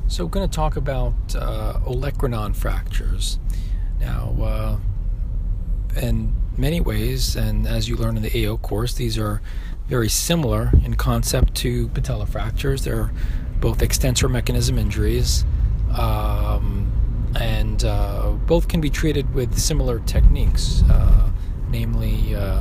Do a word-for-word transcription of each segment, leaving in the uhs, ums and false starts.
So we're going to talk about uh, olecranon fractures. Now, uh, in many ways, and as you learn in the A O course, these are very similar in concept to patella fractures. They're both extensor mechanism injuries, um, and uh, both can be treated with similar techniques, uh, namely uh,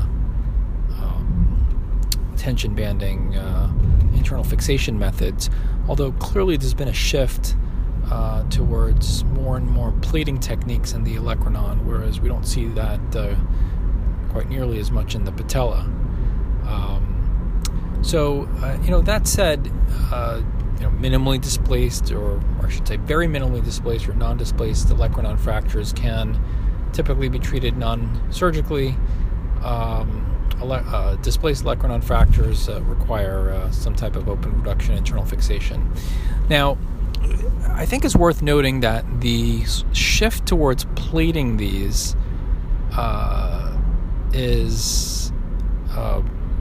um, tension banding, uh, internal fixation methods. Although clearly there's been a shift uh, towards more and more plating techniques in the olecranon, whereas we don't see that uh, quite nearly as much in the patella. Um, so, uh, you know, that said, uh, you know, minimally displaced, or, or I should say very minimally displaced or non-displaced olecranon fractures can typically be treated non-surgically. Um, Uh, displaced olecranon fractures uh, require uh, some type of open reduction internal fixation. Now, I think it's worth noting that the shift towards plating these uh, is uh,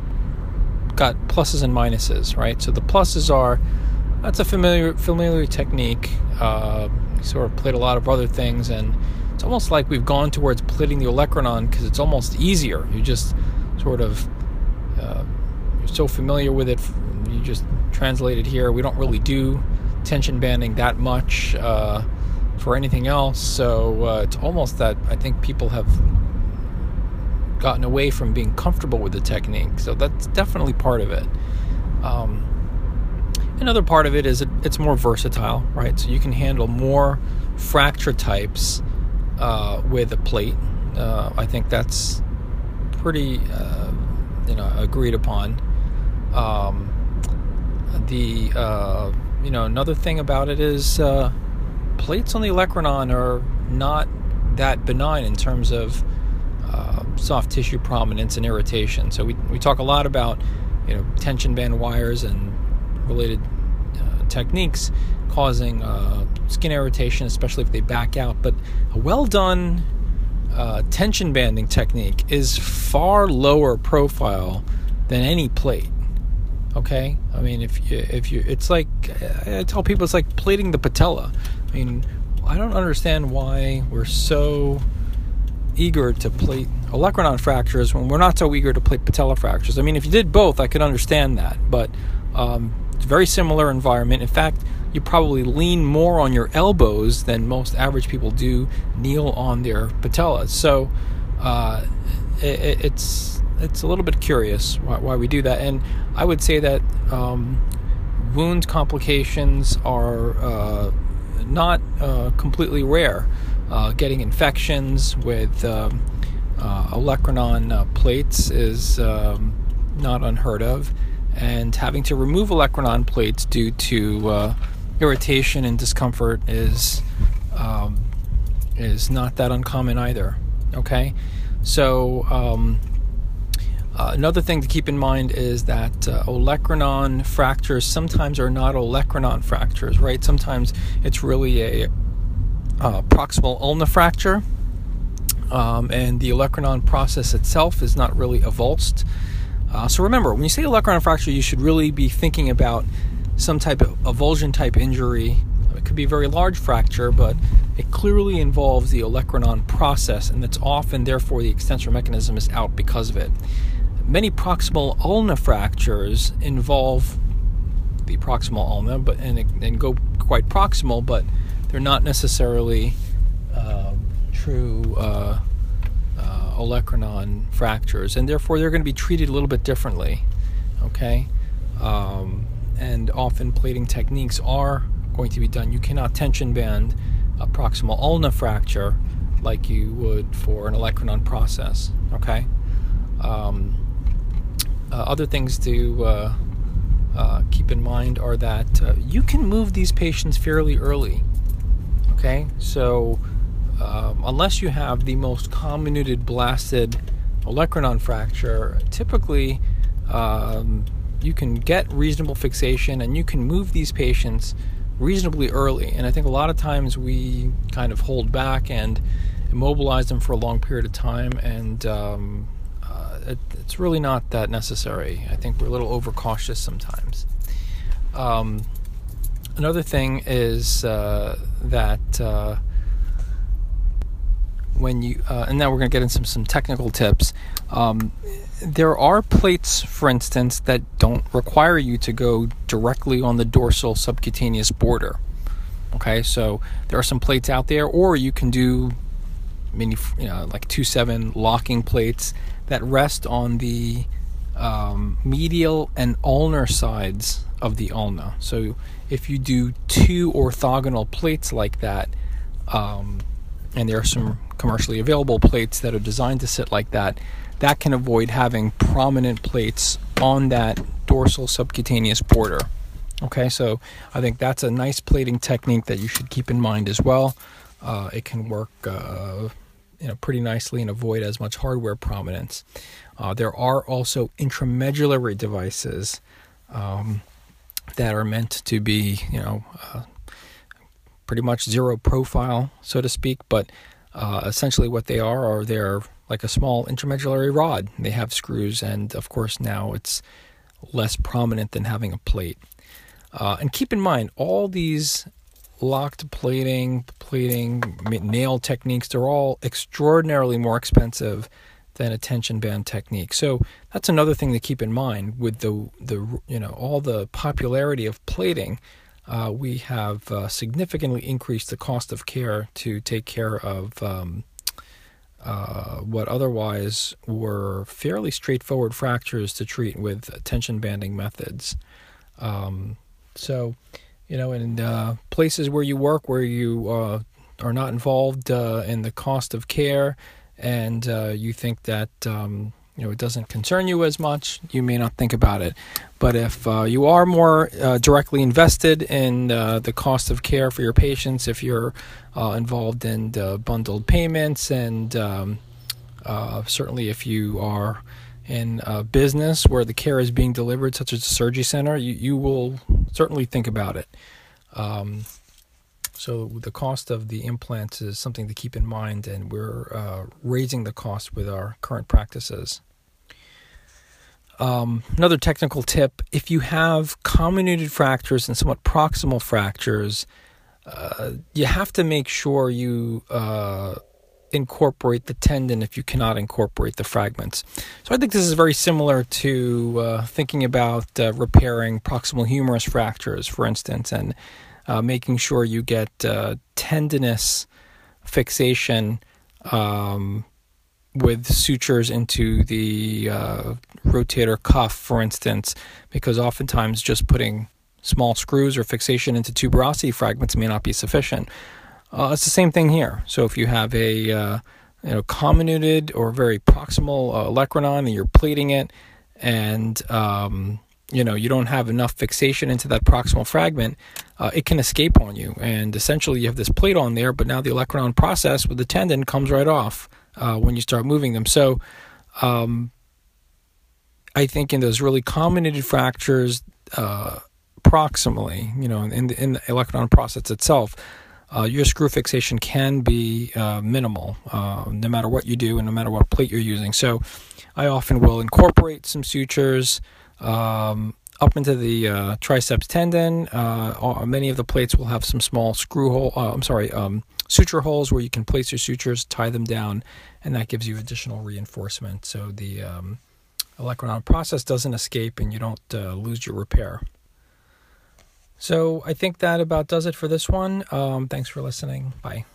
got pluses and minuses, right? So the pluses are that's a familiar familiar technique. Uh, we sort of plate a lot of other things, and it's almost like we've gone towards plating the olecranon because it's almost easier. You just sort of uh, you're so familiar with it, you just translate it here. We don't really do tension banding that much uh, for anything else, so uh, it's almost that I think people have gotten away from being comfortable with the technique, so that's definitely part of it. Um, another part of it is it, it's more versatile, right? So you can handle more fracture types uh, with a plate. uh, I think that's pretty, uh, you know, agreed upon. Um, the, uh, you know, another thing about it is uh, plates on the olecranon are not that benign in terms of uh, soft tissue prominence and irritation. So we we talk a lot about, you know, tension band wires and related uh, techniques causing uh, skin irritation, especially if they back out. But a well done Uh, tension banding technique is far lower profile than any plate. Okay, I mean, if you, if you, it's like I tell people, it's like plating the patella. I mean, I don't understand why we're so eager to plate olecranon fractures when we're not so eager to plate patella fractures. I mean, if you did both, I could understand that, but um, it's a very similar environment. In fact, you probably lean more on your elbows than most average people do kneel on their patellas. So uh, it, it's it's a little bit curious why, why we do that. And I would say that um, wound complications are uh, not uh, completely rare. Uh, getting infections with um, uh, olecranon uh, plates is um, not unheard of. And having to remove olecranon plates due to uh, irritation and discomfort is um, is not that uncommon either. Okay, so um, uh, another thing to keep in mind is that uh, olecranon fractures sometimes are not olecranon fractures, right? Sometimes it's really a uh, proximal ulna fracture, um, and the olecranon process itself is not really avulsed. Uh, so remember, when you say olecranon fracture, you should really be thinking about some type of avulsion type injury. It could be a very large fracture, but it clearly involves the olecranon process, and that's often, therefore, the extensor mechanism is out because of it. Many proximal ulna fractures involve the proximal ulna, but and, and go quite proximal, but they're not necessarily uh, true uh, uh, olecranon fractures, and therefore they're going to be treated a little bit differently. Okay. Um, and often plating techniques are going to be done. You cannot tension band a proximal ulna fracture like you would for an olecranon process. Okay. Um, uh, other things to uh, uh, keep in mind are that uh, you can move these patients fairly early. Okay, so um, unless you have the most comminuted blasted olecranon fracture, typically um, you can get reasonable fixation and you can move these patients reasonably early. And I think a lot of times we kind of hold back and immobilize them for a long period of time, and um, uh, it, it's really not that necessary. I think we're a little overcautious sometimes. Um, another thing is uh, that uh, when you, uh, and now we're going to get into some, some technical tips. Um, there are plates, for instance, that don't require you to go directly on the dorsal subcutaneous border. Okay, so there are some plates out there, or you can do many, you know, like two seven locking plates that rest on the um, medial and ulnar sides of the ulna. So if you do two orthogonal plates like that, um, and there are some commercially available plates that are designed to sit like that, that can avoid having prominent plates on that dorsal subcutaneous border. Okay, so I think that's a nice plating technique that you should keep in mind as well. Uh, it can work uh, you know, pretty nicely and avoid as much hardware prominence. Uh, there are also intramedullary devices um, that are meant to be, you know, uh, pretty much zero profile, so to speak, but uh, essentially what they are are they're like a small intramedullary rod. They have screws, and of course now it's less prominent than having a plate. Uh, and keep in mind, all these locked plating, plating, nail techniques, they're all extraordinarily more expensive than a tension band technique. So that's another thing to keep in mind with the, the you know, all the popularity of plating. Uh, we have uh, significantly increased the cost of care to take care of um, uh, what otherwise were fairly straightforward fractures to treat with tension banding methods. Um, so, you know, in uh, places where you work, where you uh, are not involved uh, in the cost of care, and uh, you think that um, you know it doesn't concern you as much, you may not think about it. But if uh, you are more uh, directly invested in uh, the cost of care for your patients, if you're uh, involved in uh, bundled payments, and um, uh, certainly if you are in a business where the care is being delivered, such as a surgery center, you, you will certainly think about it. Um, so the cost of the implants is something to keep in mind, and we're uh, raising the cost with our current practices. Um, another technical tip, if you have comminuted fractures and somewhat proximal fractures, uh, you have to make sure you uh, incorporate the tendon if you cannot incorporate the fragments. So I think this is very similar to uh, thinking about uh, repairing proximal humerus fractures, for instance, and uh, making sure you get uh, tendinous fixation um, with sutures into the uh, rotator cuff, for instance, because oftentimes just putting small screws or fixation into tuberosity fragments may not be sufficient. Uh, it's the same thing here. So if you have a uh, you know comminuted or very proximal uh, olecranon and you're plating it, and um, you know you don't have enough fixation into that proximal fragment, uh, it can escape on you. And essentially you have this plate on there, but now the olecranon process with the tendon comes right off uh, when you start moving them. So um, I think in those really comminuted fractures, uh, proximally, you know, in the, in the olecranon process itself, Uh, your screw fixation can be uh, minimal, uh, no matter what you do and no matter what plate you're using. So I often will incorporate some sutures um, up into the uh, triceps tendon. Uh, many of the plates will have some small screw hole, uh, I'm sorry, um, suture holes where you can place your sutures, tie them down, and that gives you additional reinforcement. So the um, olecranon process doesn't escape and you don't uh, lose your repair. So I think that about does it for this one. Um, thanks for listening. Bye.